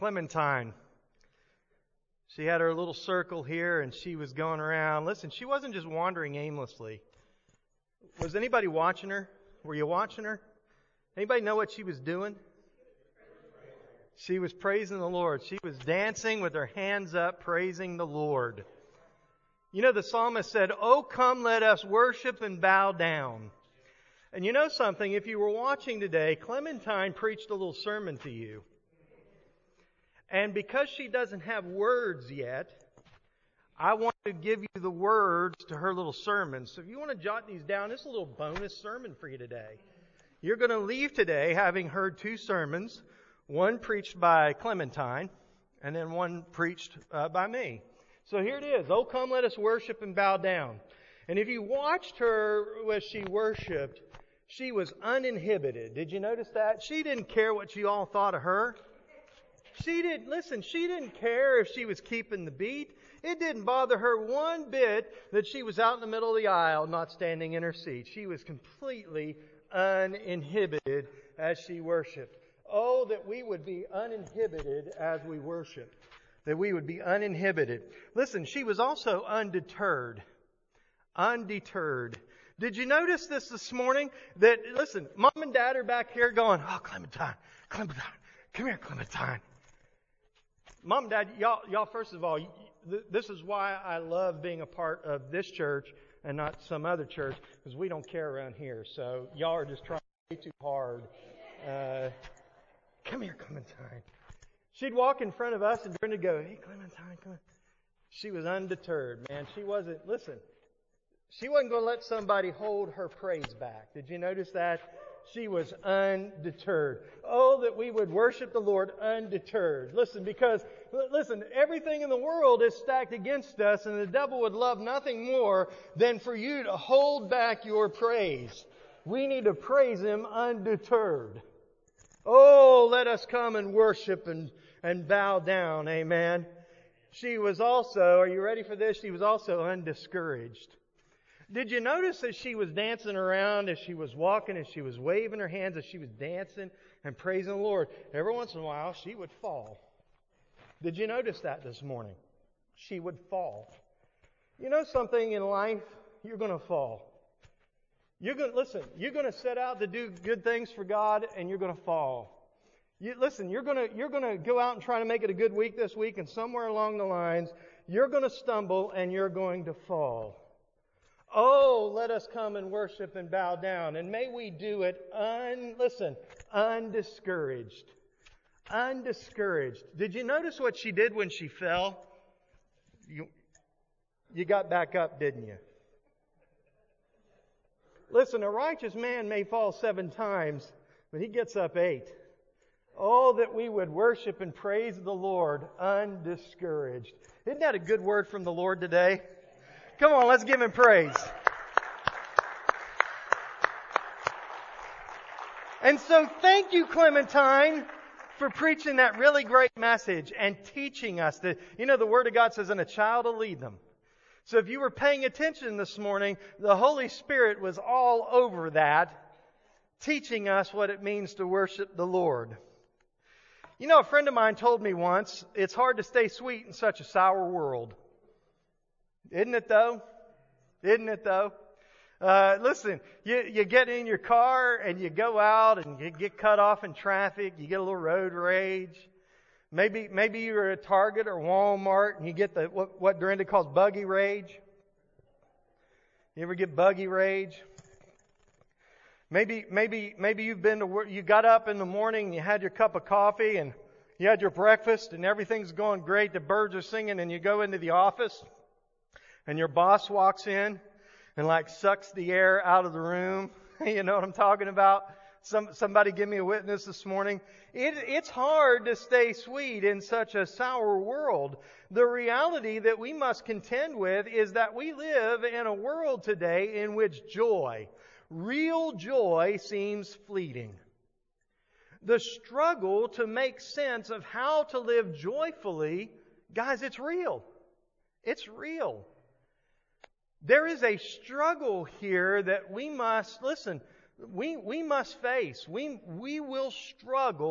Clementine. She had her little circle here and she was going around. Listen, she wasn't just wandering aimlessly. Was anybody watching her? Were you watching her? Anybody know what she was doing? She was praising the Lord. She was dancing with her hands up, praising the Lord. You know, the psalmist said, "Oh, come, let us worship and bow down." And you know something? If you were watching today, Clementine preached a little sermon to you. And because she doesn't have words yet, I want to give you the words to her little sermon. So if you want to jot these down, this is a little bonus sermon for you today. You're going to leave today having heard two sermons, one preached by Clementine and then one preached by me. So here it is. Oh, come, let us worship and bow down. And if you watched her as she worshiped, she was uninhibited. Did you notice that? She didn't care what you all thought of her. She didn't care if she was keeping the beat. It didn't bother her one bit that she was out in the middle of the aisle, not standing in her seat. She was completely uninhibited as she worshiped. Oh, that we would be uninhibited as we worship. That we would be uninhibited. Listen, she was also undeterred. Undeterred. Did you notice this morning? That, listen, Mom and Dad are back here going, "Oh, Clementine, come here, Clementine." Mom and Dad, y'all, first of all, this is why I love being a part of this church and not some other church, because we don't care around here. So y'all are just trying way too hard. Come here, Clementine. She'd walk in front of us and Brenda would go, "Hey, Clementine, come on." She was undeterred, man. She wasn't going to let somebody hold her praise back. Did you notice that? She was undeterred. Oh, that we would worship the Lord undeterred. Listen, everything in the world is stacked against us, and the devil would love nothing more than for you to hold back your praise. We need to praise Him undeterred. Oh, let us come and worship and bow down. Amen. She was also, are you ready for this? She was also undiscouraged. Did you notice as she was dancing around, as she was walking, as she was waving her hands, as she was dancing and praising the Lord, every once in a while she would fall. Did you notice that this morning? She would fall. You know something in life? You're going to fall. You're going to set out to do good things for God, and you're going to fall. You're going to go out and try to make it a good week this week, and somewhere along the lines, you're going to stumble and you're going to fall. Oh, let us come and worship and bow down. And may we do it undiscouraged. Undiscouraged. Did you notice what she did when she fell? You got back up, didn't you? Listen, a righteous man may fall 7 times, but he gets up 8. Oh, that we would worship and praise the Lord undiscouraged. Isn't that a good word from the Lord today? Come on, let's give Him praise. And so thank you, Clementine, for preaching that really great message and teaching us that, the Word of God says, "And a child will lead them." So if you were paying attention this morning, the Holy Spirit was all over that, teaching us what it means to worship the Lord. A friend of mine told me once, it's hard to stay sweet in such a sour world. Isn't it though? Isn't it though? Listen, you get in your car and you go out and you get cut off in traffic. You get a little road rage. Maybe you're at Target or Walmart and you get what Dorinda calls buggy rage. You ever get buggy rage? Maybe you've been to work. You got up in the morning and you had your cup of coffee and you had your breakfast and everything's going great. The birds are singing and you go into the office. And your boss walks in and sucks the air out of the room. You know what I'm talking about? Somebody give me a witness this morning. It's hard to stay sweet in such a sour world. The reality that we must contend with is that we live in a world today in which real joy seems fleeting. The struggle to make sense of how to live joyfully, guys, it's real. It's real. There is a struggle here that we must, we must face. We will struggle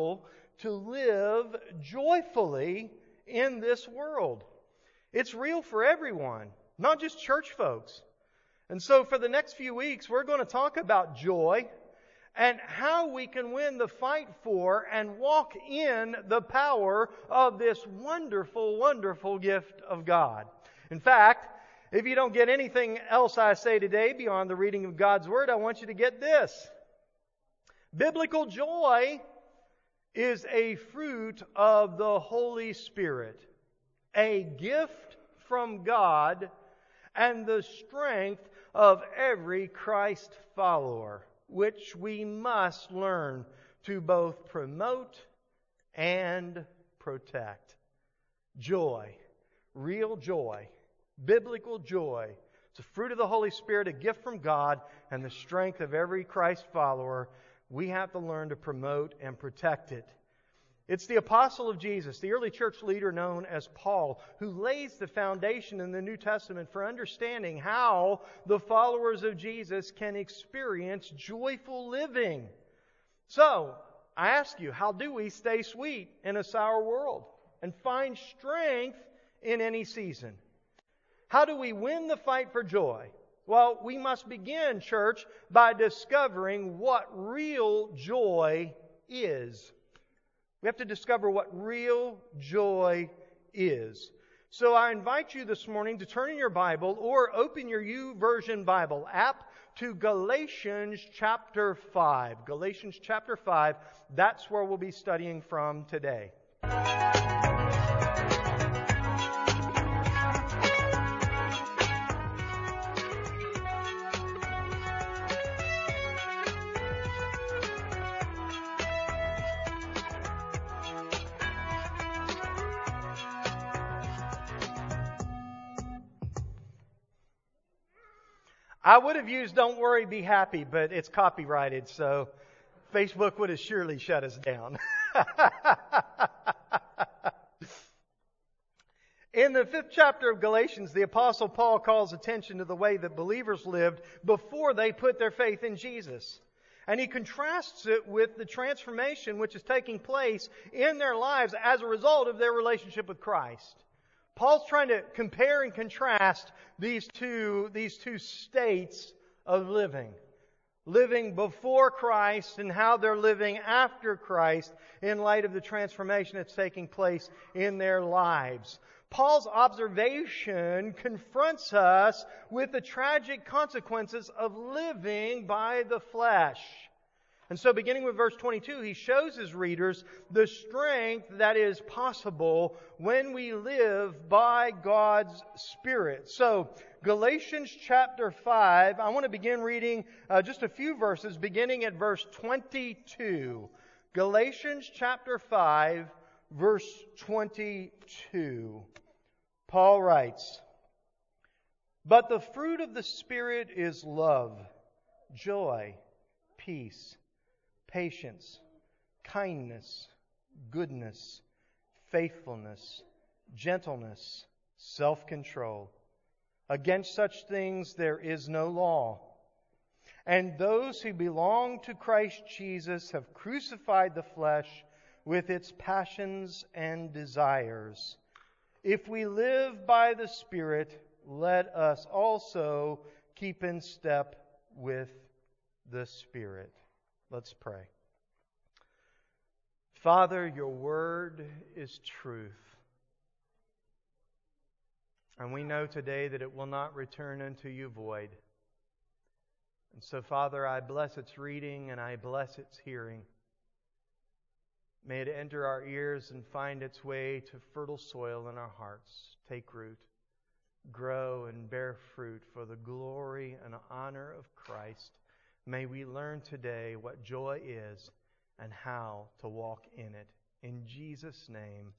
to live joyfully in this world. It's real for everyone, not just church folks. And so for the next few weeks, we're going to talk about joy and how we can win the fight for and walk in the power of this wonderful, wonderful gift of God. In fact, if you don't get anything else I say today beyond the reading of God's Word, I want you to get this. Biblical joy is a fruit of the Holy Spirit, a gift from God, and the strength of every Christ follower, which we must learn to both promote and protect. Joy, real joy, biblical joy. It's a fruit of the Holy Spirit, a gift from God, and the strength of every Christ follower. We have to learn to promote and protect it. It's the apostle of Jesus, the early church leader known as Paul, who lays the foundation in the New Testament for understanding how the followers of Jesus can experience joyful living. So, I ask you, how do we stay sweet in a sour world and find strength in any season? How do we win the fight for joy? Well, we must begin, church, by discovering what real joy is. We have to discover what real joy is. So I invite you this morning to turn in your Bible or open your YouVersion Bible app to Galatians chapter 5. Galatians chapter 5, that's where we'll be studying from today. I would have used "Don't worry, be happy," but it's copyrighted, so Facebook would have surely shut us down. In the 5th chapter of Galatians, the Apostle Paul calls attention to the way that believers lived before they put their faith in Jesus. And he contrasts it with the transformation which is taking place in their lives as a result of their relationship with Christ. Paul's trying to compare and contrast these two states of living. Living before Christ and how they're living after Christ in light of the transformation that's taking place in their lives. Paul's observation confronts us with the tragic consequences of living by the flesh. And so beginning with verse 22, he shows his readers the strength that is possible when we live by God's Spirit. So Galatians chapter 5, I want to begin reading just a few verses beginning at verse 22. Galatians chapter 5, verse 22. Paul writes, "But the fruit of the Spirit is love, joy, peace, patience, kindness, goodness, faithfulness, gentleness, self-control. Against such things there is no law. And those who belong to Christ Jesus have crucified the flesh with its passions and desires. If we live by the Spirit, let us also keep in step with the Spirit." Let's pray. Father, your word is truth. And we know today that it will not return unto you void. And so, Father, I bless its reading and I bless its hearing. May it enter our ears and find its way to fertile soil in our hearts. Take root, grow, and bear fruit for the glory and honor of Christ. May we learn today what joy is and how to walk in it. In Jesus' name,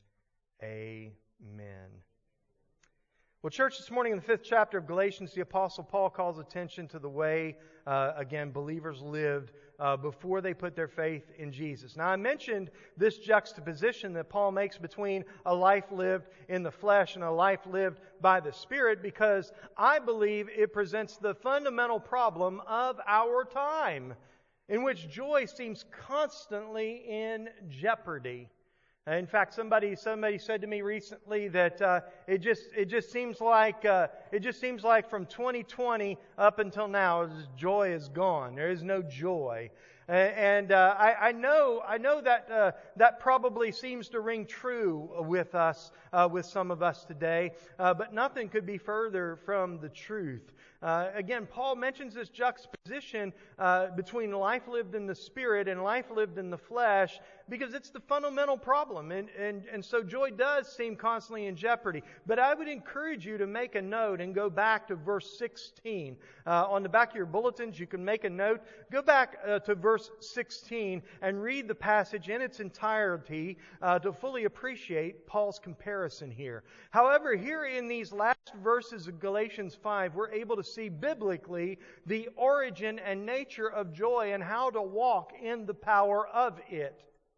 amen. Well, church, this morning in the 5th chapter of Galatians, the Apostle Paul calls attention to the way, believers lived before they put their faith in Jesus. Now, I mentioned this juxtaposition that Paul makes between a life lived in the flesh and a life lived by the Spirit because I believe it presents the fundamental problem of our time. in which joy seems constantly in jeopardy. In fact, somebody said to me recently that it just seems like from 2020 up until now, joy is gone. There is no joy. I know that probably seems to ring true with us, with some of us today, but nothing could be further from the truth. Again, Paul mentions this juxtaposition between life lived in the Spirit and life lived in the flesh because it's the fundamental problem. And so joy does seem constantly in jeopardy. But I would encourage you to make a note and go back to verse 16. On the back of your bulletins, you can make a note. Go back to verse 16 and read the passage in its entirety to fully appreciate Paul's comparison here. However, here in these last verses of Galatians 5, we're able to see biblically the origin and nature of joy and how to walk in the power of it.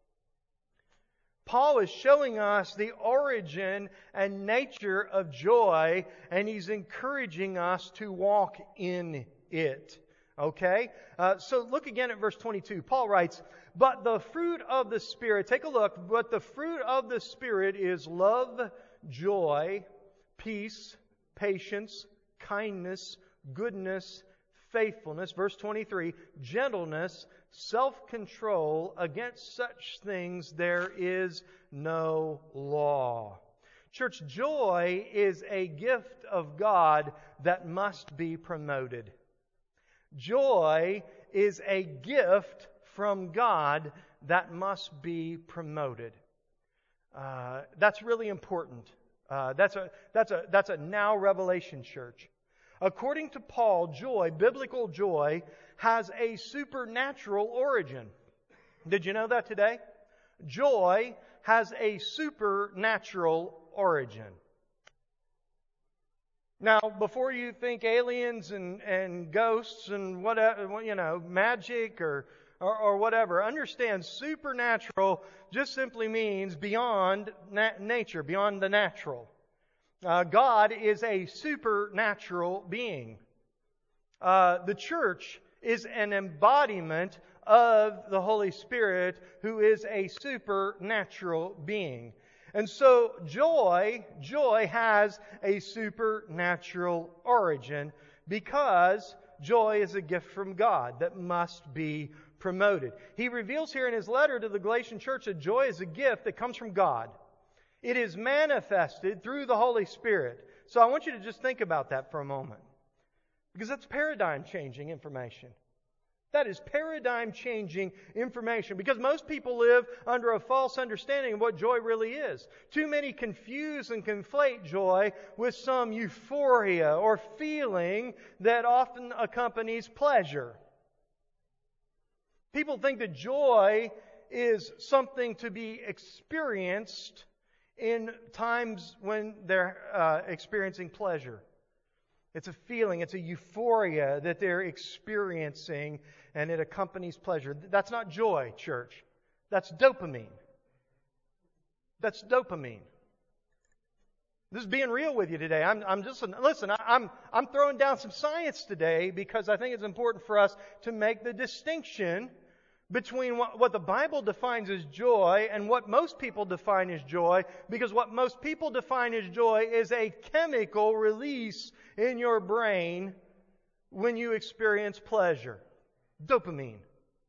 Paul is showing us the origin and nature of joy, and he's encouraging us to walk in it. Okay? So look again at verse 22. Paul writes, "But the fruit of the Spirit," take a look, "but the fruit of the Spirit is love, joy, peace, patience, kindness, goodness, faithfulness," verse 23, "gentleness, self-control. Against such things there is no law." Church, joy is a gift of God that must be promoted. Joy is a gift from God that must be promoted. That's really important. That's a now revelation, church. According to Paul, joy, biblical joy, has a supernatural origin. Did you know that today? Joy has a supernatural origin. Now, before you think aliens and ghosts and whatever, magic or whatever, understand supernatural just simply means beyond nature, beyond the natural. God is a supernatural being. The church is an embodiment of the Holy Spirit, who is a supernatural being. And so joy has a supernatural origin because joy is a gift from God that must be promoted. He reveals here in his letter to the Galatian church that joy is a gift that comes from God. It is manifested through the Holy Spirit. So I want you to just think about that for a moment, because that's paradigm-changing information. That is paradigm-changing information, because most people live under a false understanding of what joy really is. Too many confuse and conflate joy with some euphoria or feeling that often accompanies pleasure. People think that joy is something to be experienced in times when they're experiencing pleasure. It's a feeling, it's a euphoria that they're experiencing, and it accompanies pleasure. That's not joy, church. That's dopamine. That's dopamine. This is being real with you today. I'm throwing down some science today because I think it's important for us to make the distinction between what the Bible defines as joy and what most people define as joy, because what most people define as joy is a chemical release in your brain when you experience pleasure. Dopamine.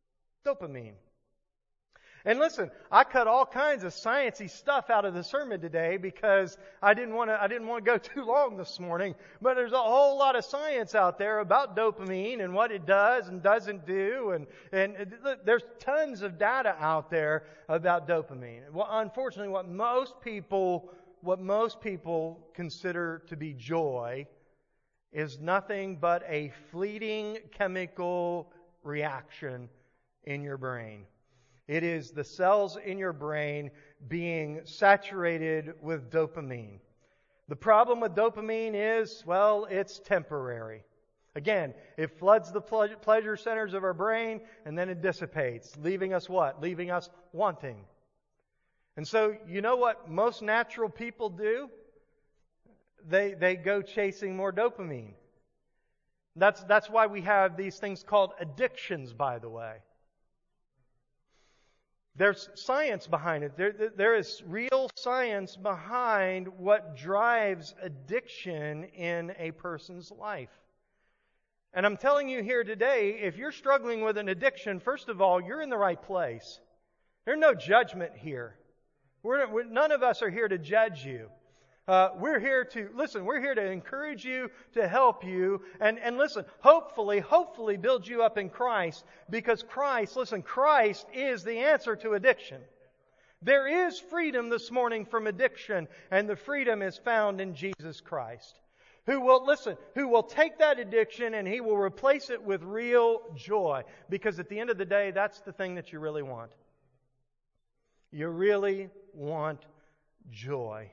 And listen, I cut all kinds of sciencey stuff out of the sermon today because I didn't want to go too long this morning. But there's a whole lot of science out there about dopamine and what it does and doesn't do, and there's tons of data out there about dopamine. Well, unfortunately, what most people consider to be joy is nothing but a fleeting chemical reaction in your brain. It is the cells in your brain being saturated with dopamine. The problem with dopamine is, well, it's temporary. Again, it floods the pleasure centers of our brain, and then it dissipates, leaving us what? Leaving us wanting. And so, you know what most natural people do? They go chasing more dopamine. That's why we have these things called addictions, by the way. There's science behind it. There is real science behind what drives addiction in a person's life. And I'm telling you here today, if you're struggling with an addiction, first of all, you're in the right place. There's no judgment here. None of us are here to judge you. We're here to encourage you, to help you, and listen, hopefully build you up in Christ, because Christ is the answer to addiction. There is freedom this morning from addiction, and the freedom is found in Jesus Christ, who will take that addiction and He will replace it with real joy, because at the end of the day, that's the thing that you really want. You really want joy.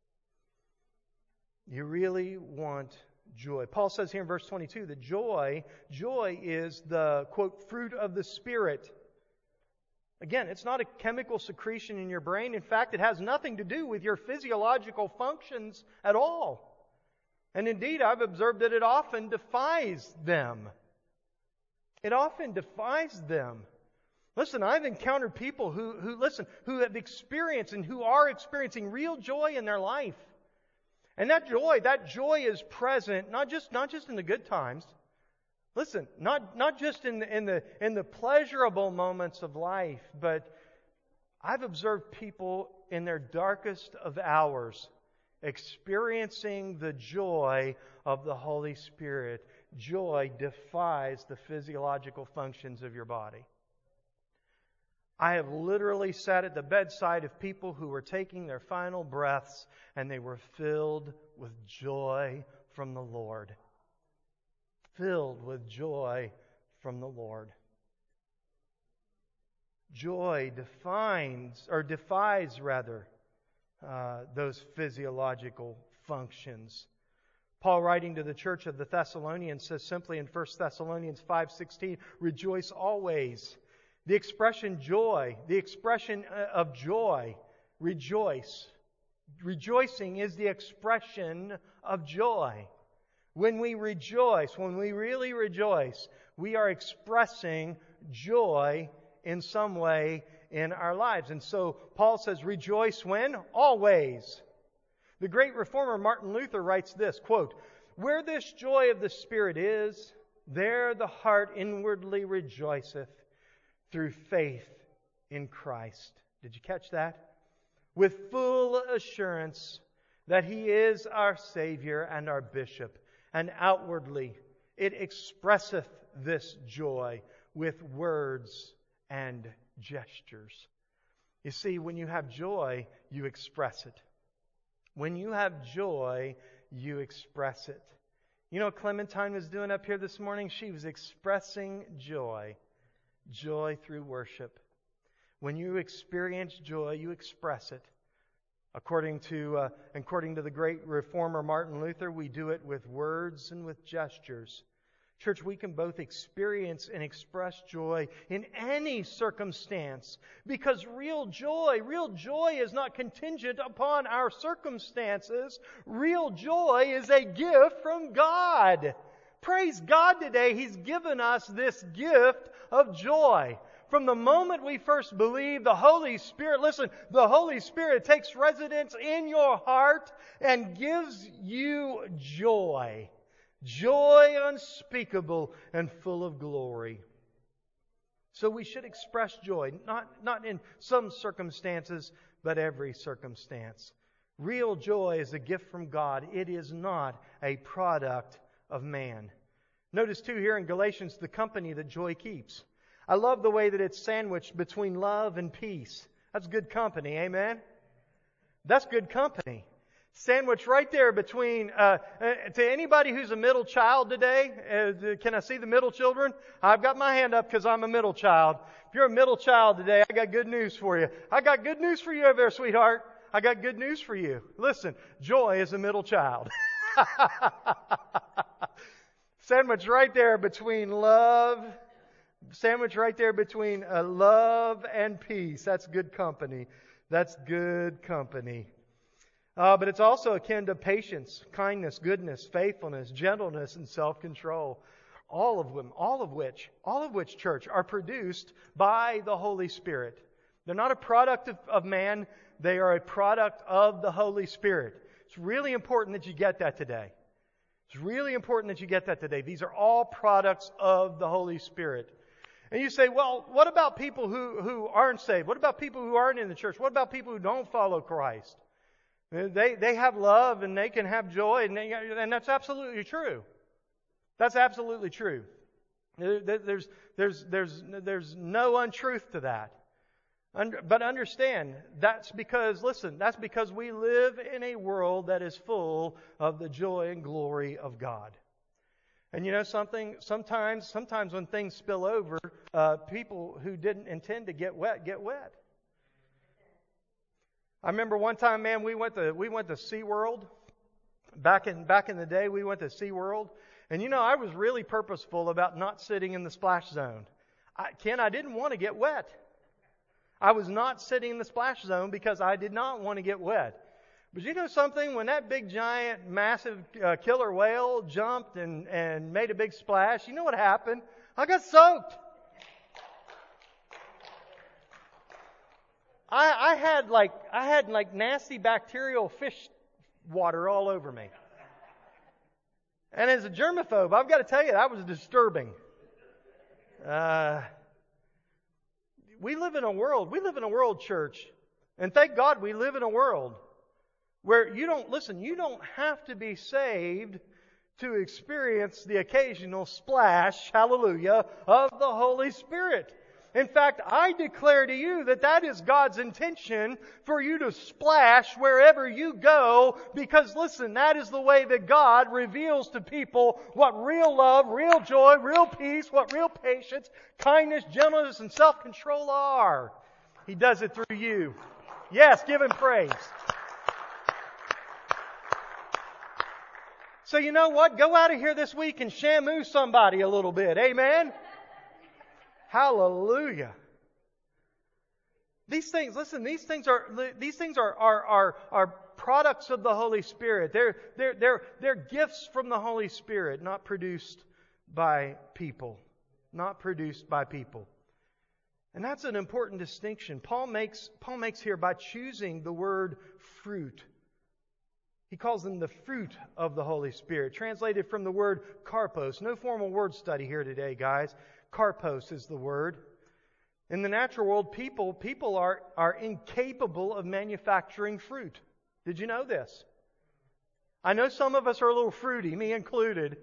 You really want joy. Paul says here in verse 22 that joy is the, quote, fruit of the Spirit. Again, it's not a chemical secretion in your brain. In fact, it has nothing to do with your physiological functions at all. And indeed, I've observed that it often defies them. It often defies them. Listen, I've encountered people who have experienced and who are experiencing real joy in their life. And that joy is present not just in the good times. Listen, not just in the pleasurable moments of life, but I've observed people in their darkest of hours experiencing the joy of the Holy Spirit. Joy defies the physiological functions of your body. I have literally sat at the bedside of people who were taking their final breaths, and they were filled with joy from the Lord. Filled with joy from the Lord. Joy defies those physiological functions. Paul, writing to the church of the Thessalonians, says simply in 1 Thessalonians 5:16, rejoice always. The expression joy, the expression of joy, rejoice. Rejoicing is the expression of joy. When we rejoice, when we really rejoice, we are expressing joy in some way in our lives. And so Paul says, rejoice when? Always. The great reformer Martin Luther writes this, quote, where this joy of the Spirit is, there the heart inwardly rejoiceth through faith in Christ. Did you catch that? With full assurance that He is our Savior and our Bishop, and outwardly it expresseth this joy with words and gestures. You see, when you have joy, you express it. When you have joy, you express it. You know what Clementine was doing up here this morning? She was expressing joy. Joy through worship. When you experience joy, you express it. According to the great reformer Martin Luther, we do it with words and with gestures. Church, we can both experience and express joy in any circumstance, because real joy is not contingent upon our circumstances. Real joy is a gift from God. Praise God today, He's given us this gift of joy. From the moment we first believe, the Holy Spirit, the Holy Spirit takes residence in your heart and gives you joy. Joy unspeakable and full of glory. So we should express joy, not in some circumstances, but every circumstance. Real joy is a gift from God. It is not a product of man. Notice too here in Galatians the company that joy keeps. I love the way that it's sandwiched between love and peace. That's good company, amen? That's good company. Sandwiched right there between, to anybody who's a middle child today, can I see the middle children? I've got my hand up because I'm a middle child. If you're a middle child today, I got good news for you. I got good news for you over there, sweetheart. I got good news for you. Listen, joy is a middle child. Sandwiched right there between love. Sandwiched right there between love and peace. That's good company. That's good company. But it's also akin to patience, kindness, goodness, faithfulness, gentleness, and self-control. All of which, church, are produced by the Holy Spirit. They're not a product of man. They are a product of the Holy Spirit. It's really important that you get that today. It's really important that you get that today. These are all products of the Holy Spirit. And you say, well, what about people who aren't saved? What about people who aren't in the church? What about people who don't follow Christ? They have love and they can have joy, and that's absolutely true. That's absolutely true. There's no untruth to that. But understand, that's because we live in a world that is full of the joy and glory of God. And you know something? Sometimes when things spill over, people who didn't intend to get wet get wet. I remember one time, man, we went to SeaWorld. Back in the day, we went to SeaWorld. And you know, I was really purposeful about not sitting in the splash zone. I didn't want to get wet. I was not sitting in the splash zone because I did not want to get wet. But you know something? When that big, giant, massive killer whale jumped and made a big splash, you know what happened? I got soaked. I had like nasty bacterial fish water all over me. And as a germaphobe, I've got to tell you, that was disturbing. We live in a world, church, and thank God we live in a world where you don't have to be saved to experience the occasional splash, hallelujah, of the Holy Spirit. In fact, I declare to you that is God's intention for you to splash wherever you go, because listen, that is the way that God reveals to people what real love, real joy, real peace, what real patience, kindness, gentleness, and self-control are. He does it through you. Yes, give Him praise. So you know what? Go out of here this week and shamu somebody a little bit. Amen? Hallelujah. These things are products of the Holy Spirit. They're gifts from the Holy Spirit, not produced by people. Not produced by people. And that's an important distinction. Paul makes here by choosing the word fruit. He calls them the fruit of the Holy Spirit, translated from the word karpos. No formal word study here today, guys. Karpos is the word. In the natural world, people are incapable of manufacturing fruit. Did you know this? I know some of us are a little fruity, me included.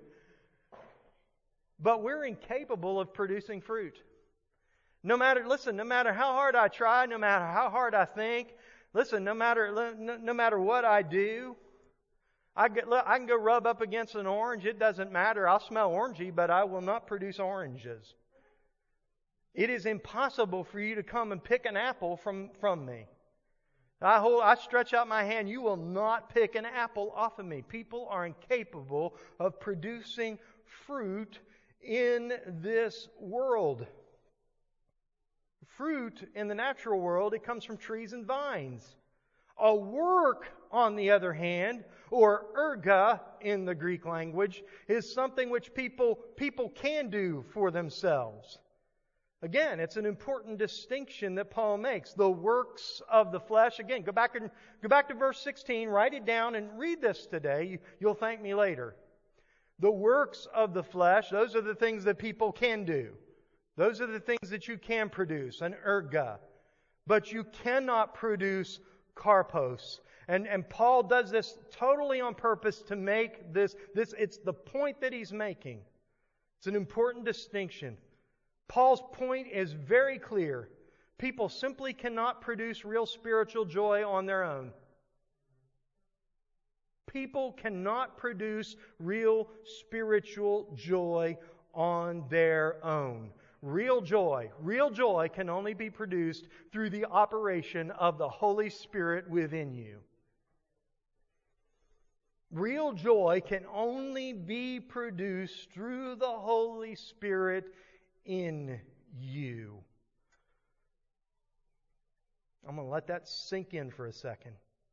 But we're incapable of producing fruit. No matter how hard I try, no matter how hard I think, no matter what I do, I can go rub up against an orange. It doesn't matter. I'll smell orangey, but I will not produce oranges. It is impossible for you to come and pick an apple from me. I stretch out my hand. You will not pick an apple off of me. People are incapable of producing fruit in this world. Fruit in the natural world, it comes from trees and vines. A work, on the other hand, or erga in the Greek language, is something which people can do for themselves. Again, it's an important distinction that Paul makes. The works of the flesh. Again, go back to verse 16, write it down and read this today. You'll thank me later. The works of the flesh, those are the things that people can do. Those are the things that you can produce, an erga. But you cannot produce karpos. And Paul does this totally on purpose to make this. It's the point that he's making. It's an important distinction. Paul's point is very clear. People simply cannot produce real spiritual joy on their own. People cannot produce real spiritual joy on their own. Real joy can only be produced through the operation of the Holy Spirit within you. Real joy can only be produced through the Holy Spirit in you. I'm going to let that sink in for a second.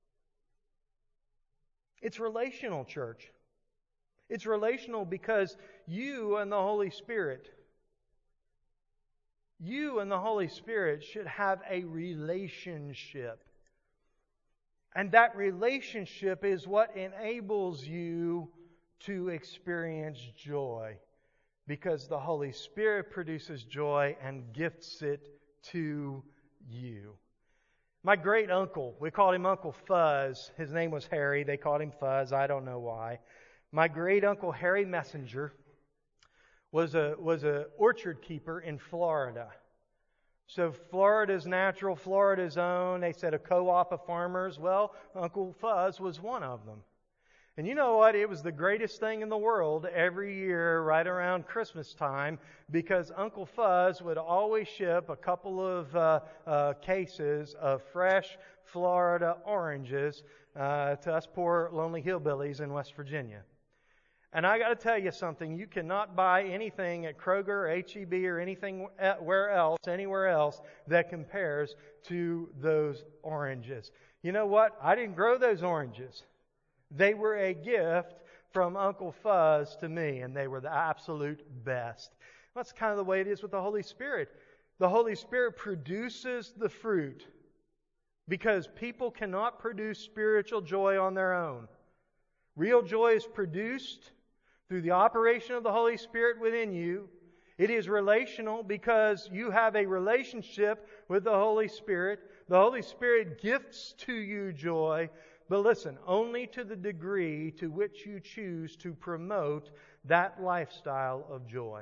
It's relational, church. It's relational because you and the Holy Spirit You and the Holy Spirit should have a relationship. And that relationship is what enables you to experience joy. Because the Holy Spirit produces joy and gifts it to you. My great uncle, we called him Uncle Fuzz. His name was Harry. They called him Fuzz. I don't know why. My great uncle Harry Messenger was a orchard keeper in Florida. So Florida's natural, Florida's own. They said a co-op of farmers. Well, Uncle Fuzz was one of them. And you know what? It was the greatest thing in the world every year right around Christmas time, because Uncle Fuzz would always ship a couple of cases of fresh Florida oranges to us poor lonely hillbillies in West Virginia. And I got to tell you something, you cannot buy anything at Kroger or H-E-B or anywhere else that compares to those oranges. You know what? I didn't grow those oranges. They were a gift from Uncle Fuzz to me, and they were the absolute best. That's kind of the way it is with the Holy Spirit. The Holy Spirit produces the fruit because people cannot produce spiritual joy on their own. Real joy is produced through the operation of the Holy Spirit within you. It is relational because you have a relationship with the Holy Spirit. The Holy Spirit gifts to you joy, but listen, only to the degree to which you choose to promote that lifestyle of joy.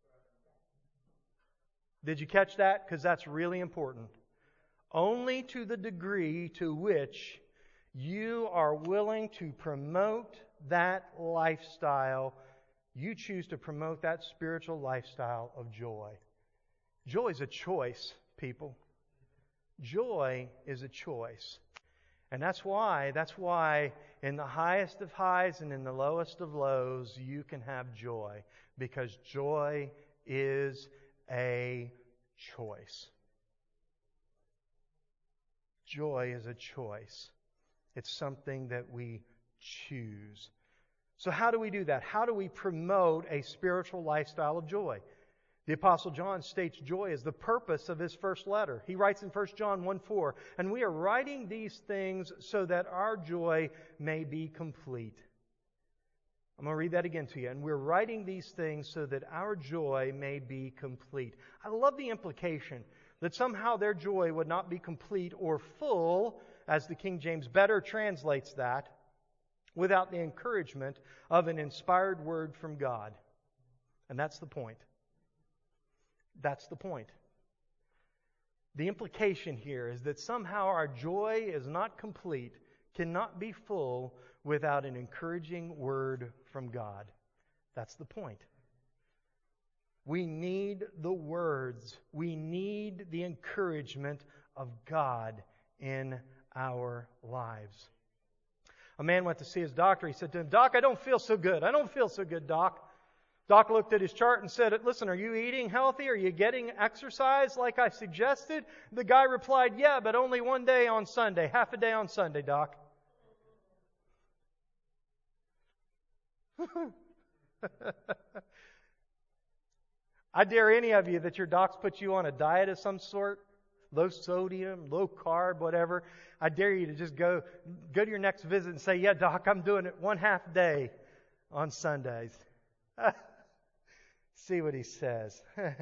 Did you catch that? Because that's really important. Only to the degree to which you are willing to promote that lifestyle, you choose to promote that spiritual lifestyle of joy. Joy is a choice, people. Joy is a choice. And that's why in the highest of highs and in the lowest of lows, you can have joy. Because joy is a choice. Joy is a choice. It's something that we choose. So how do we do that? How do we promote a spiritual lifestyle of joy? The Apostle John states joy is the purpose of his first letter. He writes in 1 John 1:4, and we are writing these things so that our joy may be complete. I'm going to read that again to you. And we're writing these things so that our joy may be complete. I love the implication that somehow their joy would not be complete or full, as the King James better translates that, without the encouragement of an inspired word from God. And that's the point. That's the point. The implication here is that somehow our joy is not complete, cannot be full, without an encouraging word from God. That's the point. We need the words. We need the encouragement of God in our lives. A man went to see his doctor. He said to him, "Doc, I don't feel so good. I don't feel so good, Doc." Doc looked at his chart and said, "Listen, are you eating healthy? Are you getting exercise like I suggested?" The guy replied, "Yeah, but only one day on Sunday. Half a day on Sunday, Doc." I dare any of you that your docs put you on a diet of some sort, low sodium, low carb, whatever. I dare you to just go to your next visit and say, "Yeah, Doc, I'm doing it 1/2 day on Sundays." See what he says.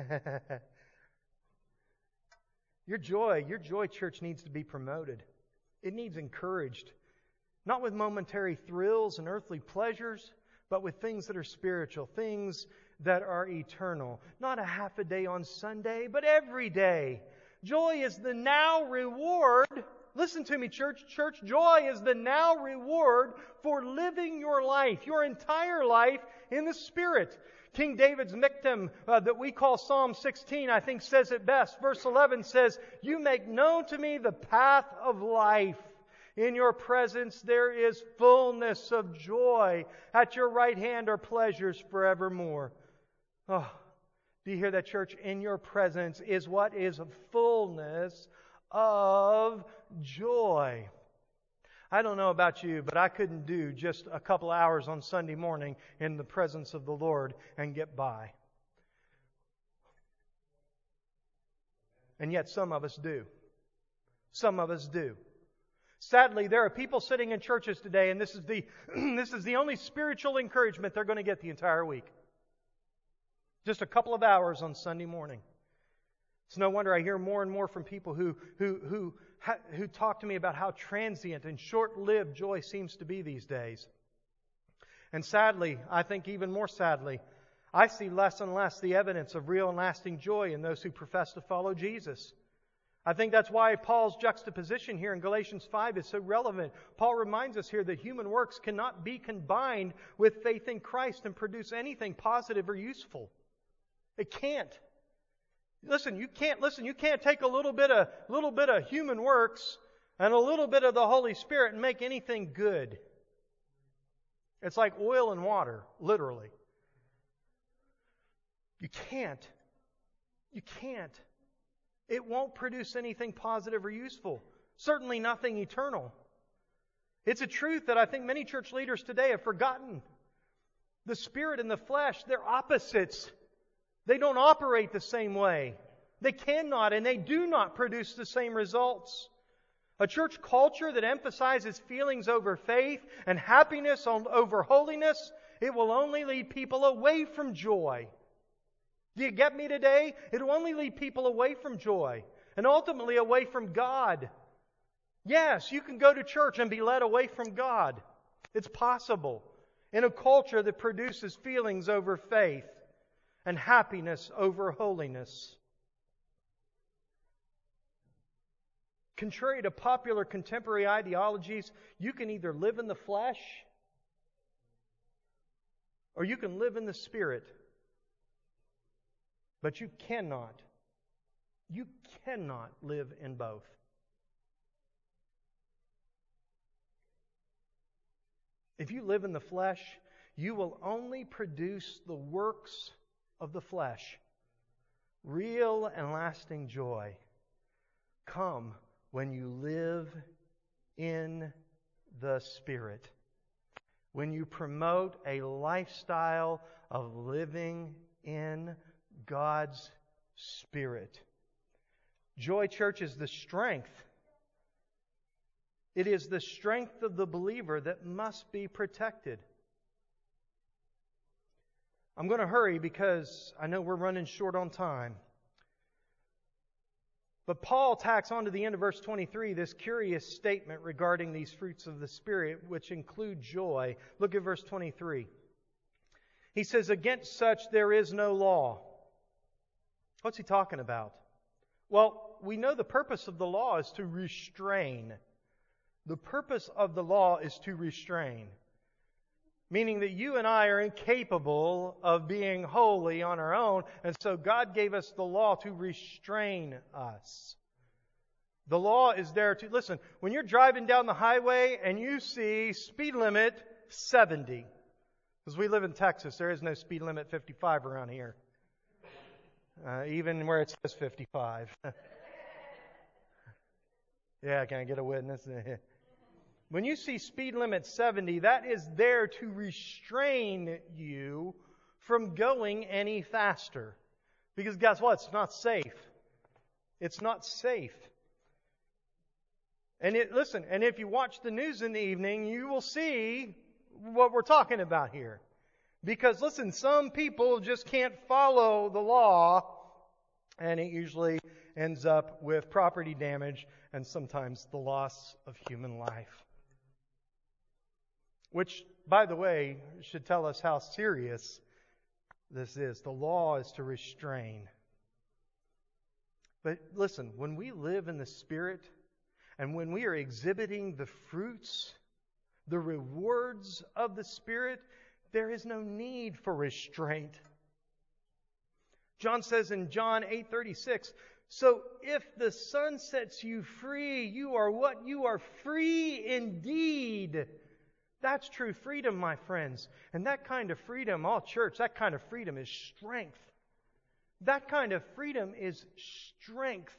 Your joy, church, needs to be promoted. It needs encouraged. Not with momentary thrills and earthly pleasures, but with things that are spiritual, things that are eternal. Not a half a day on Sunday, but every day. Joy is the now reward. Listen to me, church. Church, joy is the now reward for living your life, your entire life in the Spirit. King David's Miktam that we call Psalm 16, I think says it best. Verse 11 says, "You make known to me the path of life. In your presence there is fullness of joy. At your right hand are pleasures forevermore." Oh, do you hear that, church? In your presence is what is fullness of joy. I don't know about you, but I couldn't do just a couple hours on Sunday morning in the presence of the Lord and get by. And yet some of us do. Some of us do. Sadly, there are people sitting in churches today, and this is the only spiritual encouragement they're going to get the entire week. Just a couple of hours on Sunday morning. It's no wonder I hear more and more from people who talk to me about how transient and short-lived joy seems to be these days. And sadly, I think even more sadly, I see less and less the evidence of real and lasting joy in those who profess to follow Jesus. I think that's why Paul's juxtaposition here in Galatians 5 is so relevant. Paul reminds us here that human works cannot be combined with faith in Christ and produce anything positive or useful. It can't. Listen, you can't take a little bit of human works and a little bit of the Holy Spirit and make anything good. It's like oil and water, literally. You can't. You can't. It won't produce anything positive or useful. Certainly nothing eternal. It's a truth that I think many church leaders today have forgotten. The Spirit and the flesh, they're opposites. They don't operate the same way. They cannot and they do not produce the same results. A church culture that emphasizes feelings over faith and happiness over holiness, it will only lead people away from joy. Do you get me today? It will only lead people away from joy and ultimately away from God. Yes, you can go to church and be led away from God. It's possible in a culture that produces feelings over faith and happiness over holiness. Contrary to popular contemporary ideologies, you can either live in the flesh or you can live in the Spirit. But you cannot live in both. If you live in the flesh, you will only produce the works of the flesh. Real and lasting joy come when you live in the Spirit. When you promote a lifestyle of living in God's Spirit. Joy, church, is the strength. It is the strength of the believer that must be protected. I'm going to hurry because I know we're running short on time. But Paul tacks on to the end of verse 23 this curious statement regarding these fruits of the Spirit, which include joy. Look at verse 23. He says, "Against such there is no law." What's he talking about? Well, we know the purpose of the law is to restrain. The purpose of the law is to restrain. Meaning that you and I are incapable of being holy on our own, and so God gave us the law to restrain us. The law is there to, listen, when you're driving down the highway and you see speed limit 70, because we live in Texas, there is no speed limit 55 around here. Even where it says 55. Yeah, can I get a witness? When you see speed limit 70, that is there to restrain you from going any faster. Because guess what? It's not safe. It's not safe. And and if you watch the news in the evening, you will see what we're talking about here. Because listen, some people just can't follow the law, and it usually ends up with property damage and sometimes the loss of human life. Which, by the way, should tell us how serious this is. The law is to restrain. But listen, when we live in the Spirit, and when we are exhibiting the fruits, the rewards of the Spirit, there is no need for restraint. John says in John 8:36, "So if the Son sets you free, you are what? You are free indeed." That's true freedom, my friends. And that kind of freedom, church, that kind of freedom is strength. That kind of freedom is strength.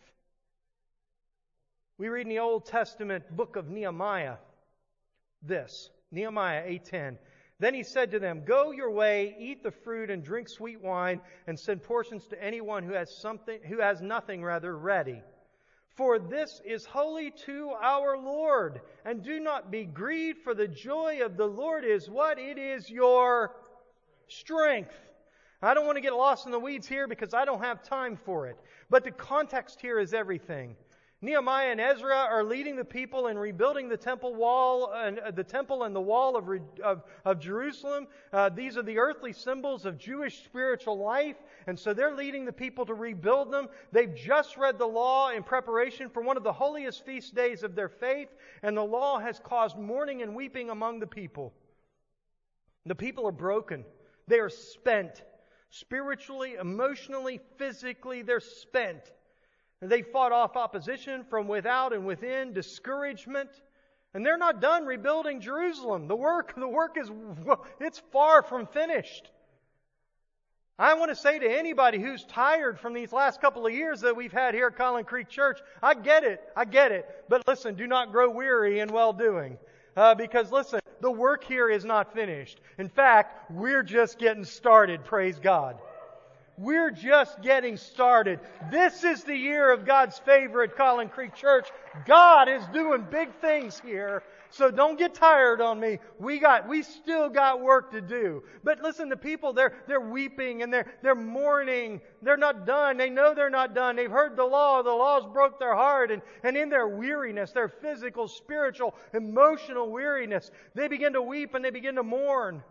We read in the Old Testament book of Nehemiah this, Nehemiah 8:10. Then he said to them, "Go your way, eat the fruit and drink sweet wine, and send portions to anyone who has nothing ready. For this is holy to our Lord. And do not be grieved, for the joy of the Lord is what? It is your strength." I don't want to get lost in the weeds here because I don't have time for it. But the context here is everything. Nehemiah and Ezra are leading the people in rebuilding the temple wall and the temple and the wall of Jerusalem. These are the earthly symbols of Jewish spiritual life, and so they're leading the people to rebuild them. They've just read the law in preparation for one of the holiest feast days of their faith, and the law has caused mourning and weeping among the people. The people are broken. They are spent. Spiritually, emotionally, physically, they're spent. They fought off opposition from without and within, discouragement. And they're not done rebuilding Jerusalem. The work is, it's far from finished. I want to say to anybody who's tired from these last couple of years that we've had here at Collin Creek Church, I get it. But listen, do not grow weary in well-doing. Because listen, the work here is not finished. In fact, we're just getting started, praise God. We're just getting started. This is the year of God's favor at Collin Creek Church. God is doing big things here. So don't get tired on me. We still got work to do. But listen, the people, they're weeping and they're mourning. They're not done. They know they're not done. They've heard the law. The laws broke their heart. And in their weariness, their physical, spiritual, emotional weariness, they begin to weep and they begin to mourn.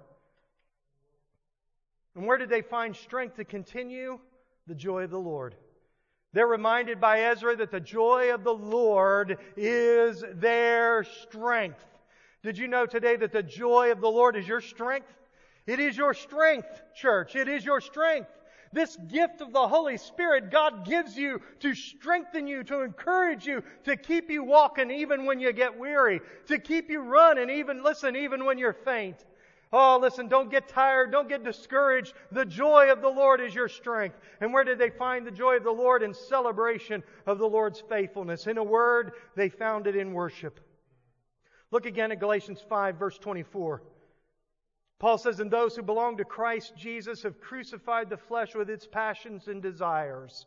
And where did they find strength to continue? The joy of the Lord. They're reminded by Ezra that the joy of the Lord is their strength. Did you know today that the joy of the Lord is your strength? It is your strength, church. It is your strength. This gift of the Holy Spirit God gives you to strengthen you, to encourage you, to keep you walking even when you get weary, to keep you running even when you're faint. Oh, listen, don't get tired. Don't get discouraged. The joy of the Lord is your strength. And where did they find the joy of the Lord? In celebration of the Lord's faithfulness. In a word, they found it in worship. Look again at Galatians 5, verse 24. Paul says, "And those who belong to Christ Jesus have crucified the flesh with its passions and desires."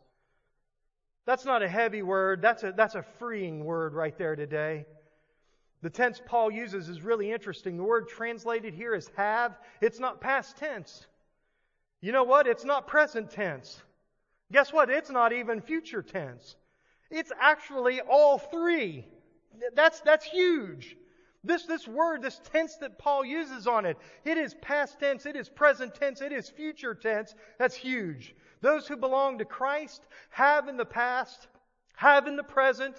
That's not a heavy word. That's a freeing word right there today. The tense Paul uses is really interesting. The word translated here is have. It's not past tense. You know what? It's not present tense. Guess what? It's not even future tense. It's actually all three. That's huge. This word, this tense that Paul uses on it, it is past tense, it is present tense, it is future tense. That's huge. Those who belong to Christ have in the past, have in the present,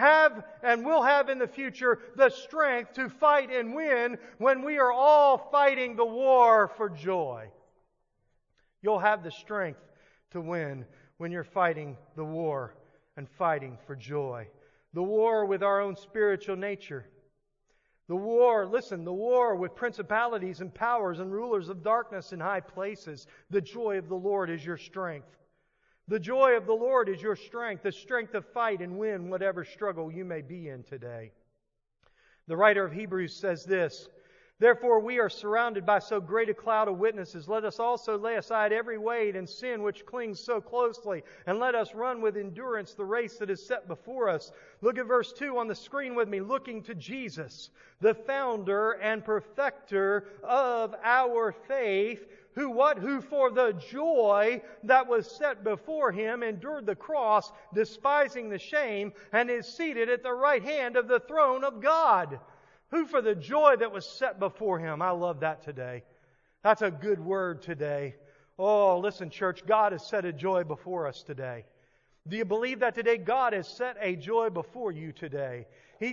and will have in the future the strength to fight and win when we are all fighting the war for joy. You'll have the strength to win when you're fighting the war and fighting for joy. The war with our own spiritual nature. The war with principalities and powers and rulers of darkness in high places. The joy of the Lord is your strength. The joy of the Lord is your strength, the strength to fight and win whatever struggle you may be in today. The writer of Hebrews says this, "Therefore we are surrounded by so great a cloud of witnesses. Let us also lay aside every weight and sin which clings so closely, and let us run with endurance the race that is set before us." Look at verse 2 on the screen with me. "Looking to Jesus, the founder and perfecter of our faith, who for the joy that was set before Him endured the cross, despising the shame, and is seated at the right hand of the throne of God." Who for the joy that was set before Him. I love that today. That's a good word today. Oh, listen, church, God has set a joy before us today. Do you believe that today? God has set a joy before you today.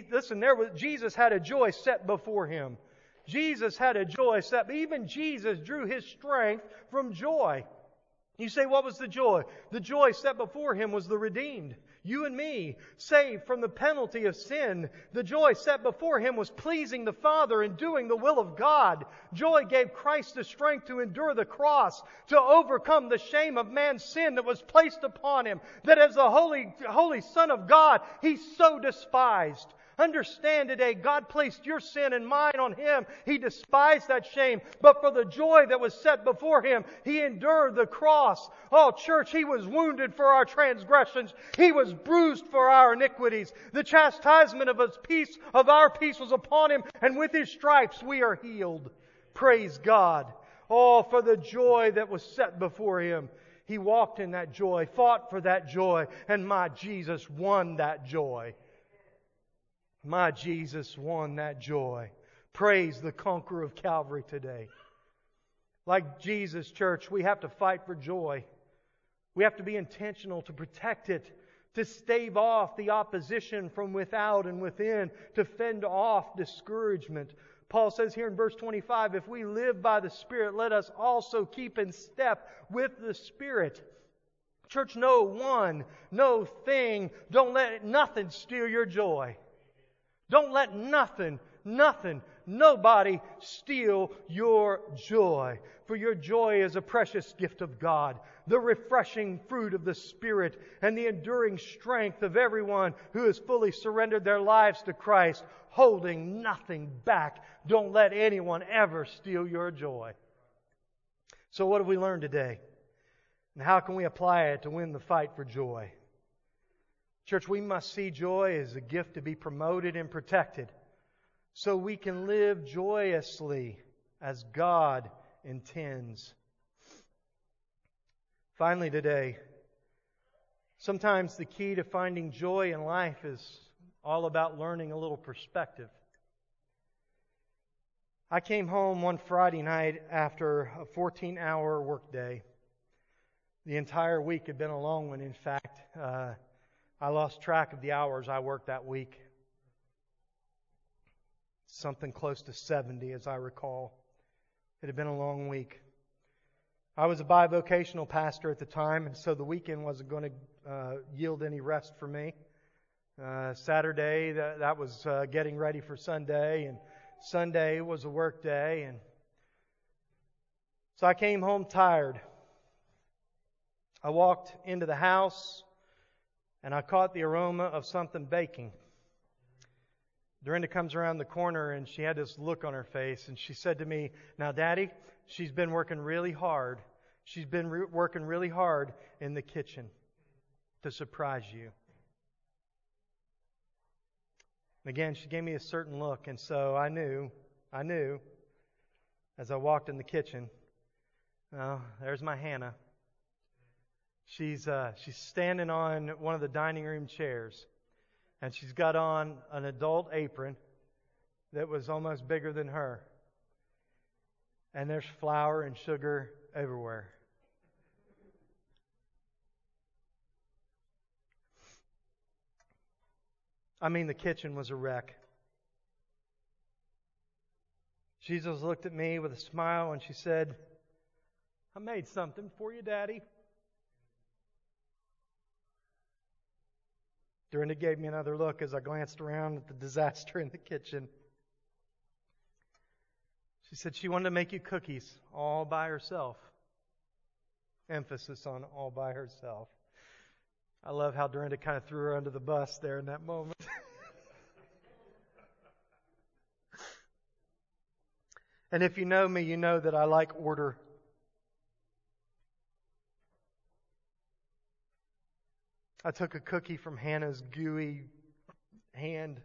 Jesus had a joy set before Him. Jesus had a joy set. Even Jesus drew His strength from joy. You say, what was the joy? The joy set before Him was the redeemed. You and me, saved from the penalty of sin. The joy set before Him was pleasing the Father and doing the will of God. Joy gave Christ the strength to endure the cross, to overcome the shame of man's sin that was placed upon Him, that as the Holy Son of God, He's so despised. Understand today, God placed your sin and mine on Him. He despised that shame. But for the joy that was set before Him, He endured the cross. Oh, church, He was wounded for our transgressions. He was bruised for our iniquities. The chastisement of our peace was upon Him, and with His stripes we are healed. Praise God. Oh, for the joy that was set before Him. He walked in that joy, fought for that joy, and my Jesus won that joy. My Jesus won that joy. Praise the conqueror of Calvary today. Like Jesus, church, we have to fight for joy. We have to be intentional to protect it, to stave off the opposition from without and within, to fend off discouragement. Paul says here in verse 25, if we live by the Spirit, let us also keep in step with the Spirit. Church, no thing, don't let nothing steal your joy. Don't let nothing, nobody steal your joy. For your joy is a precious gift of God, the refreshing fruit of the Spirit, and the enduring strength of everyone who has fully surrendered their lives to Christ, holding nothing back. Don't let anyone ever steal your joy. So what have we learned today? And how can we apply it to win the fight for joy? Church, we must see joy as a gift to be promoted and protected so we can live joyously as God intends. Finally today, sometimes the key to finding joy in life is all about learning a little perspective. I came home one Friday night after a 14-hour workday. The entire week had been a long one, in fact. I lost track of the hours I worked that week. Something close to 70, as I recall. It had been a long week. I was a bivocational pastor at the time, and so the weekend wasn't going to yield any rest for me. Saturday, that was getting ready for Sunday, and Sunday was a work day. And so I came home tired. I walked into the house, and I caught the aroma of something baking. Dorinda comes around the corner, and she had this look on her face, and she said to me, "Now, Daddy, she's been working really hard. She's been working really hard in the kitchen to surprise you." And again, she gave me a certain look, and so I knew, as I walked in the kitchen, oh, there's my Hannah. She's standing on one of the dining room chairs, and she's got on an adult apron that was almost bigger than her. And there's flour and sugar everywhere. I mean, the kitchen was a wreck. Jesus looked at me with a smile and she said, "I made something for you, Daddy." Dorinda gave me another look as I glanced around at the disaster in the kitchen. She said she wanted to make you cookies all by herself. Emphasis on all by herself. I love how Dorinda kind of threw her under the bus there in that moment. And if you know me, you know that I like order. I took a cookie from Hannah's gooey hand.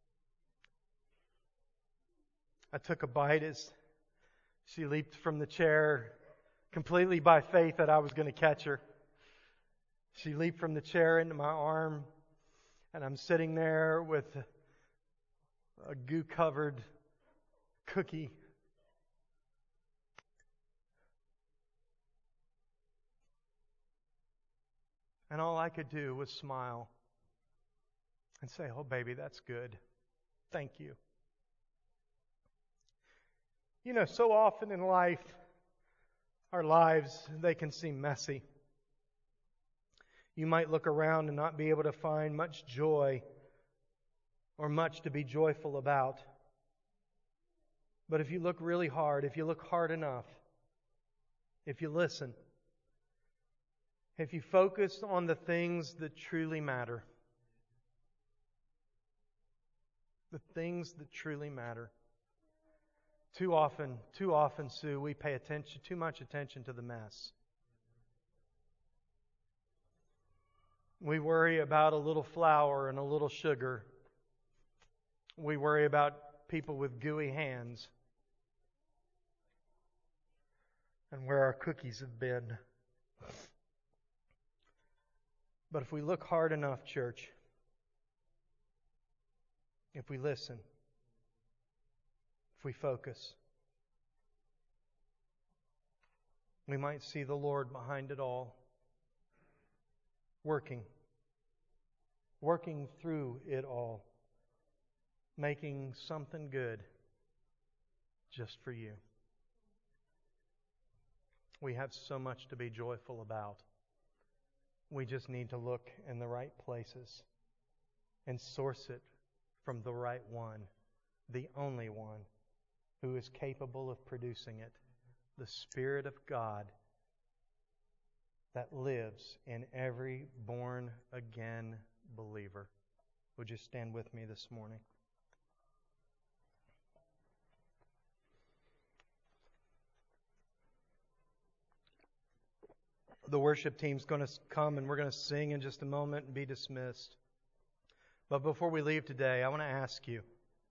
I took a bite as she leaped from the chair, completely by faith that I was going to catch her. She leaped from the chair into my arm, and I'm sitting there with a goo-covered cookie. And all I could do was smile and say, "Oh, baby, that's good. Thank you." You know, so often in life, our lives, they can seem messy. You might look around and not be able to find much joy or much to be joyful about. But if you look really hard, if you look hard enough, if you listen, if you focus on the things that truly matter, The things that truly matter. Too often, Sue, we pay too much attention to the mess. We worry about a little flour and a little sugar. We worry about people with gooey hands and where our cookies have been. But if we look hard enough, church, if we listen, if we focus, we might see the Lord behind it all, working through it all, making something good just for you. We have so much to be joyful about. We just need to look in the right places and source it from the right one, the only one who is capable of producing it, the Spirit of God that lives in every born-again believer. Would you stand with me this morning? The worship team's going to come and we're going to sing in just a moment and be dismissed. But before we leave today, I want to ask you,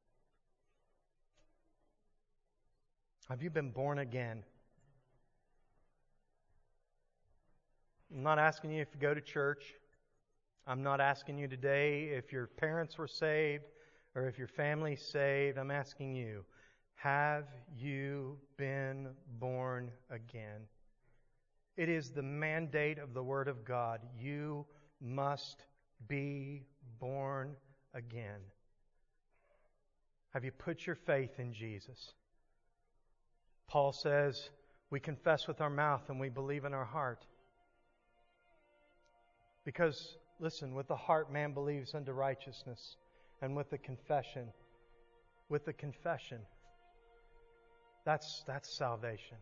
have you been born again? I'm not asking you if you go to church. I'm not asking you today if your parents were saved or if your family's saved. I'm asking you, have you been born again? It is the mandate of the Word of God. You must be born again. Have you put your faith in Jesus? Paul says, we confess with our mouth and we believe in our heart. Because, listen, with the heart man believes unto righteousness, and with the confession, that's salvation.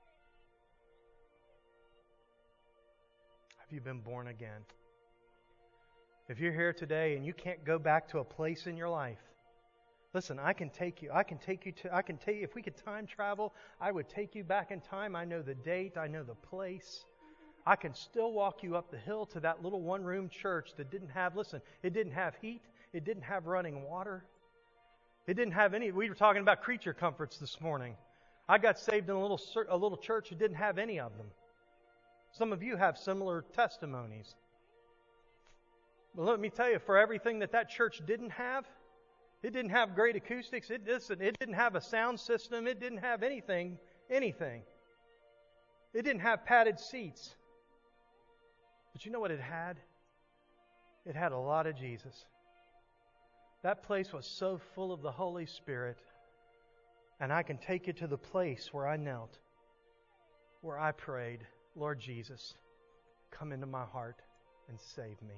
Have you been born again? If you're here today and you can't go back to a place in your life, listen, I can take you, if we could time travel, I would take you back in time. I know the date, I know the place. I can still walk you up the hill to that little one-room church that didn't have, it didn't have heat, it didn't have running water. It didn't have any, we were talking about creature comforts this morning. I got saved in a little church that didn't have any of them. Some of you have similar testimonies. But let me tell you, for everything that church didn't have, it didn't have great acoustics. It didn't have a sound system. It didn't have anything. It didn't have padded seats. But you know what it had? It had a lot of Jesus. That place was so full of the Holy Spirit. And I can take you to the place where I knelt, where I prayed, Lord Jesus, come into my heart and save me.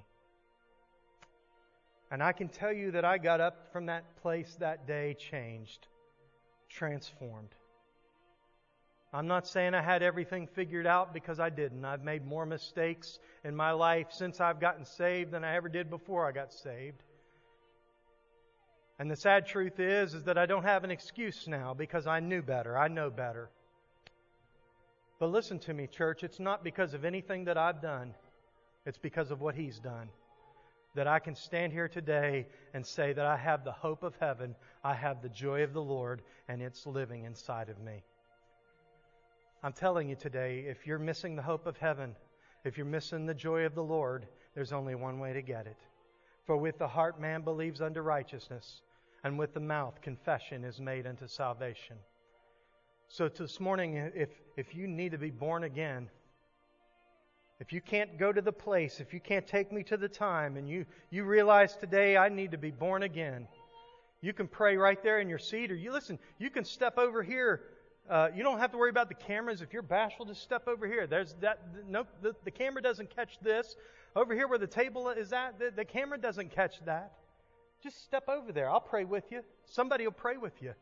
And I can tell you that I got up from that place that day changed, transformed. I'm not saying I had everything figured out, because I didn't. I've made more mistakes in my life since I've gotten saved than I ever did before I got saved. And the sad truth is that I don't have an excuse now, because I knew better. I know better. But listen to me, church. It's not because of anything that I've done. It's because of what He's done. That I can stand here today and say that I have the hope of heaven. I have the joy of the Lord, and it's living inside of me. I'm telling you today, if you're missing the hope of heaven, if you're missing the joy of the Lord, there's only one way to get it. For with the heart man believes unto righteousness, and with the mouth confession is made unto salvation. So this morning, if you need to be born again, if you can't go to the place, if you can't take me to the time, and you realize today I need to be born again, you can pray right there in your seat, or you can step over here. You don't have to worry about the cameras. If you're bashful, just step over here. There's that. Nope, the camera doesn't catch this. Over here where the table is at, the camera doesn't catch that. Just step over there. I'll pray with you. Somebody will pray with you.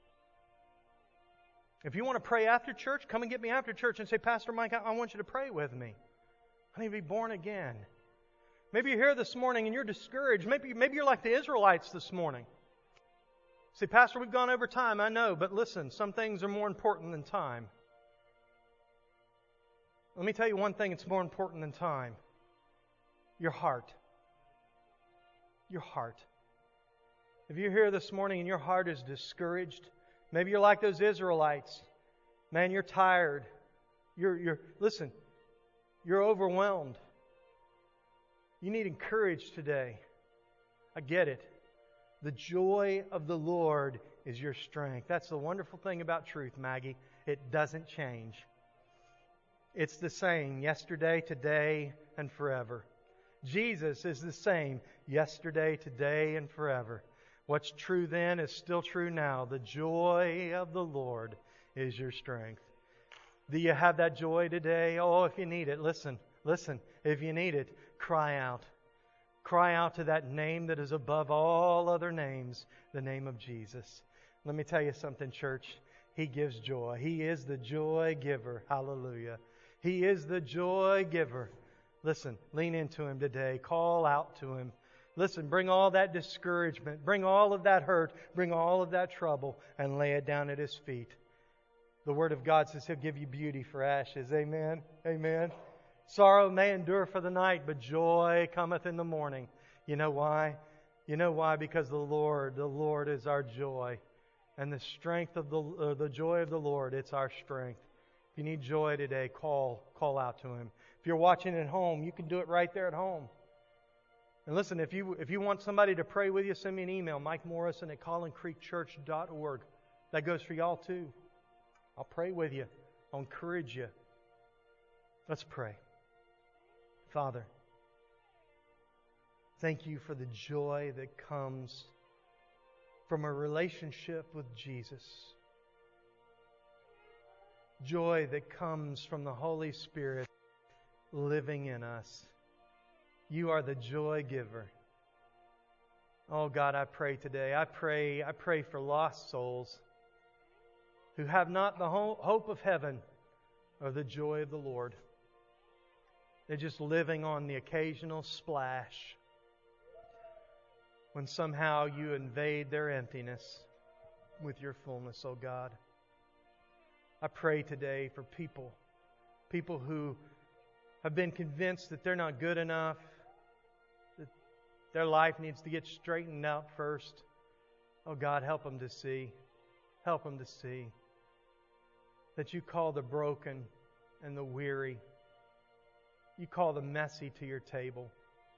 If you want to pray after church, come and get me after church and say, Pastor Mike, I want you to pray with me. I need to be born again. Maybe you're here this morning and you're discouraged. Maybe you're like the Israelites this morning. See, Pastor, we've gone over time, I know, but listen, some things are more important than time. Let me tell you one thing that's more important than time. Your heart. Your heart. If you're here this morning and your heart is discouraged, maybe you're like those Israelites. Man, you're tired. Listen, you're overwhelmed. You need encouragement today. I get it. The joy of the Lord is your strength. That's the wonderful thing about truth, Maggie. It doesn't change. It's the same yesterday, today, and forever. Jesus is the same yesterday, today, and forever. What's true then is still true now. The joy of the Lord is your strength. Do you have that joy today? Oh, if you need it, listen. If you need it, cry out. Cry out to that name that is above all other names, the name of Jesus. Let me tell you something, church. He gives joy. He is the joy giver. Hallelujah. He is the joy giver. Listen, lean into Him today. Call out to Him. Listen, bring all that discouragement, bring all of that hurt, bring all of that trouble, and lay it down at His feet. The Word of God says He'll give you beauty for ashes. Amen. Amen. Sorrow may endure for the night, but joy cometh in the morning. You know why? You know why? Because the Lord is our joy. And the strength of the joy of the Lord, it's our strength. If you need joy today, call out to Him. If you're watching at home, you can do it right there at home. And listen, if you want somebody to pray with you, send me an email, MikeMorrison@ColinCreekChurch.org. That goes for y'all too. I'll pray with you. I'll encourage you. Let's pray. Father, thank You for the joy that comes from a relationship with Jesus. Joy that comes from the Holy Spirit living in us. You are the joy giver. Oh God, I pray today. I pray for lost souls who have not the hope of heaven or the joy of the Lord. They're just living on the occasional splash when somehow You invade their emptiness with Your fullness, oh God. I pray today for people who have been convinced that they're not good enough, that their life needs to get straightened out first. Oh God, help them to see. Help them to see that You call the broken and the weary. You call the messy to Your table.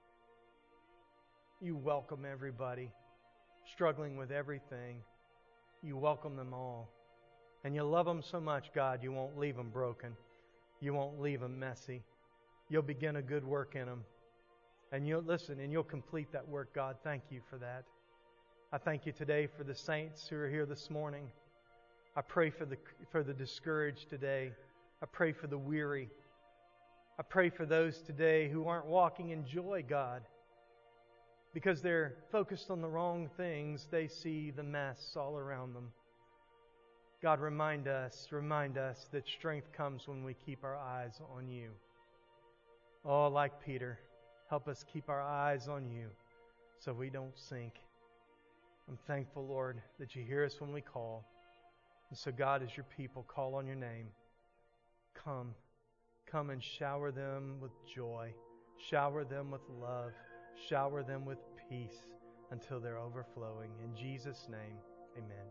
You welcome everybody struggling with everything. You welcome them all. And You love them so much, God, You won't leave them broken. You won't leave them messy. You'll begin a good work in them. And You'll listen, and You'll complete that work, God. Thank You for that. I thank You today for the saints who are here this morning. I pray for the discouraged today. I pray for the weary. I pray for those today who aren't walking in joy, God. Because they're focused on the wrong things, they see the mess all around them. God, remind us that strength comes when we keep our eyes on You. Oh, like Peter, help us keep our eyes on You so we don't sink. I'm thankful, Lord, that You hear us when we call. And so, God, as Your people call on Your name, come and shower them with joy. Shower them with love. Shower them with peace until they're overflowing. In Jesus' name, amen.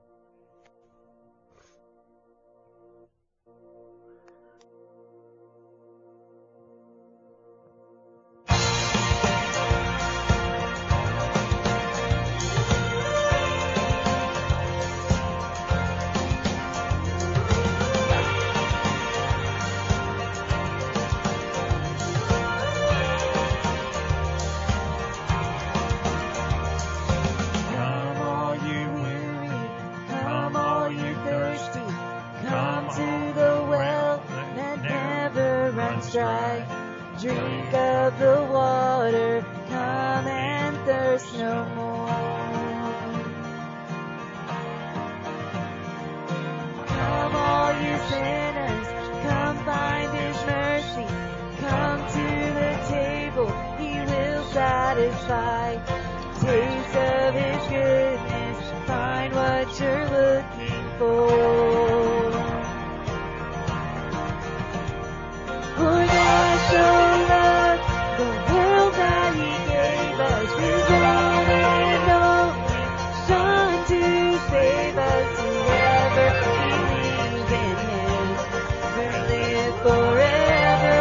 Drink of the water, come and thirst no more. Come all you sinners, come find His mercy. Come to the table, He will satisfy. Taste of His goodness, find what you're looking for. For God so loved the world that He gave us His one and only Son to save us. Whoever believes in Him will live forever.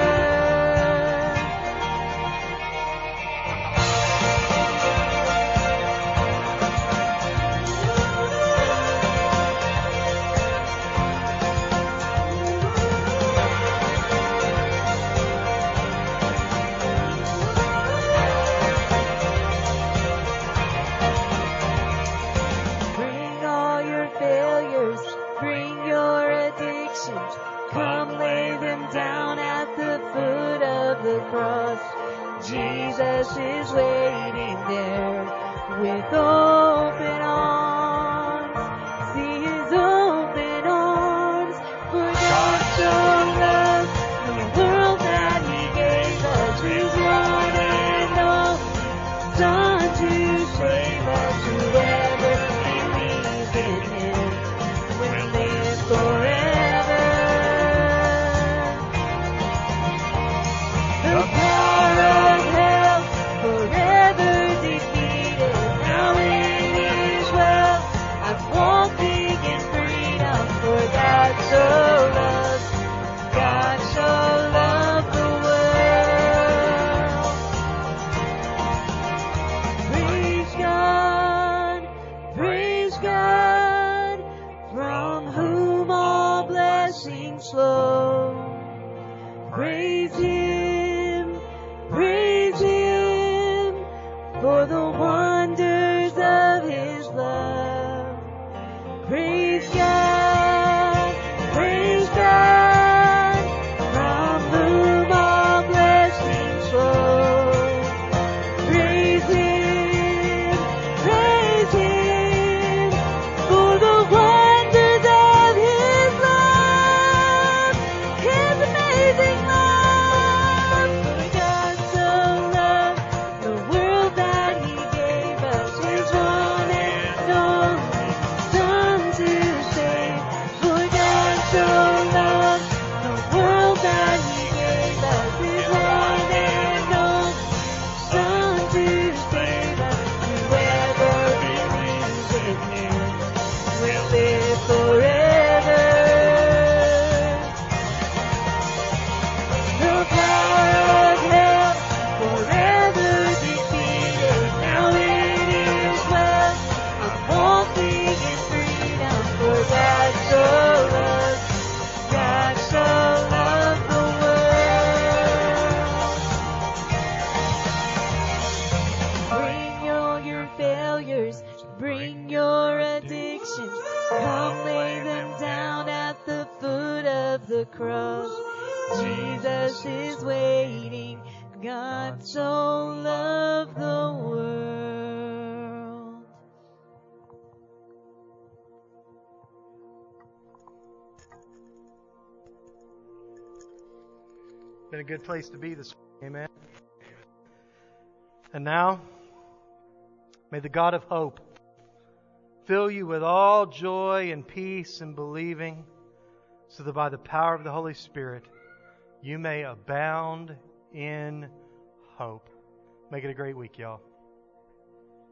Bring all your failures, bring your addictions. Come lay them down at the foot of the cross. Jesus is waiting there with open arms. See His open arms. For God so loved the world that He gave us His one and only Son to save us. Whoever believes in Him will live forever. The power of hell forever defeated. Now it is well. I'm walking in freedom. For God so loved the world. Praise God, from whom all blessings flow. Praise Him, for the wonders of His love. Praise God, from whom all blessings flow. Praise Him, for the wonders of His love, His amazing love. For God so loved the world that He gave us His one and only Son to save. For God so loved the world that He gave us His one and only Son to save us. Whoever believes in Him will live forever. The power of hell forever defeated. Now it is well. I'm walking in freedom. For God so loved the world. Bring all your failures, bring your addictions. Come lay them down at the foot of the cross. Jesus is waiting. God so loved the world. Been a good place to be this morning, amen. And now, may the God of hope fill you with all joy and peace in believing, so that by the power of the Holy Spirit you may abound in hope. Make it a great week, y'all.